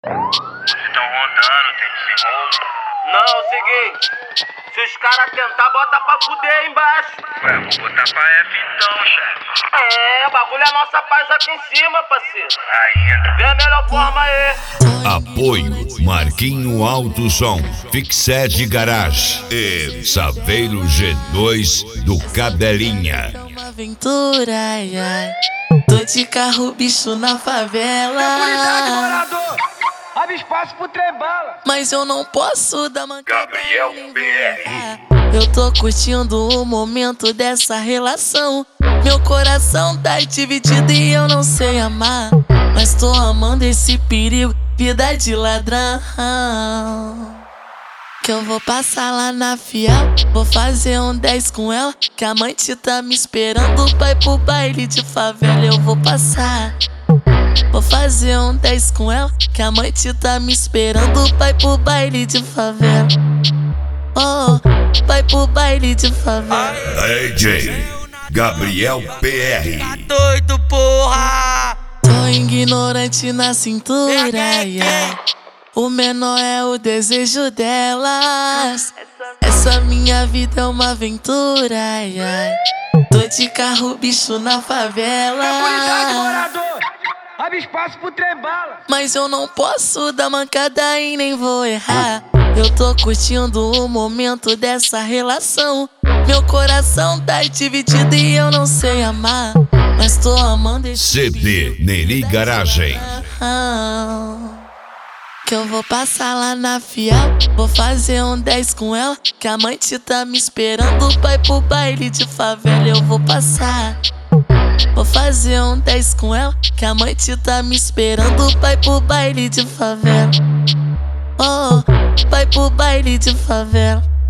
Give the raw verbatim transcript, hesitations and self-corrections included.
Vocês tão rondando, tem desenrolo. Não, é o seguinte, se os caras tentar, bota pra fuder aí embaixo. Ué, vou botar pra F então, chefe. É, o bagulho é nossa paz aqui em cima, parceiro. Ainda. Vê a melhor forma aí. Apoio Marquinho Alto Som, Fixed Garage e Saveiro G dois do Cadelinha. É uma aventura, ai, ai. Tô de carro, bicho, na favela. Abre espaço pro trem bala. Mas eu não posso dar mancada. Gabriel B R. Eu tô curtindo o momento dessa relação. Meu coração tá dividido e eu não sei amar. Mas tô amando esse perigo, vida de ladrão. Que eu vou passar lá na Fiel, vou fazer um dez com ela. Que a mãe tá me esperando pra ir pro baile de favela. Eu vou passar, vou fazer um dez com ela. Que a mãe tá me esperando pra ir pro baile de favela. Oh, vai pro baile de favela. D J Gabriel P R. Tá doido, porra! Tô ignorante na cintura, ai, ai. O menor é o desejo delas. Essa minha vida é uma aventura, ai, ai. Tô de carro, bicho, na favela. Abre espaço pro trem bala. Mas eu não posso dar mancada e nem vou errar. Eu tô curtindo o momento dessa relação. Meu coração tá dividido e eu não sei amar. Mas tô amando esse C D Neri Garagem. Que eu vou passar lá na Fiel, vou fazer um dez com ela. Que a mãe tá me esperando pra ir pro baile de favela. Eu vou passar, vou fazer um dez com ela. Que a mãe tá me esperando pra ir pro baile de favela. Oh, vai pro baile de favela.